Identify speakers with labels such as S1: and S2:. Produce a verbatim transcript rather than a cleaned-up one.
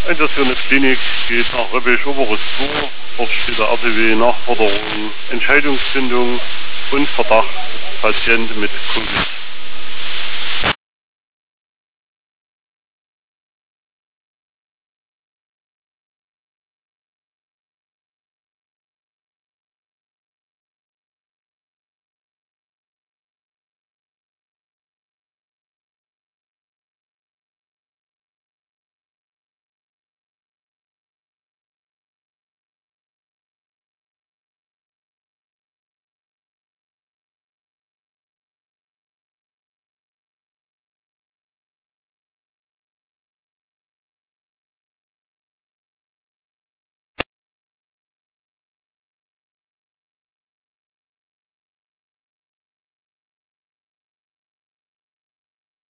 S1: Einsatz für eine Klinik geht nach Röppisch Oberes Flur. Dort steht der R T W Nachforderung, Entscheidungsfindung und Verdacht Patient mit Covid.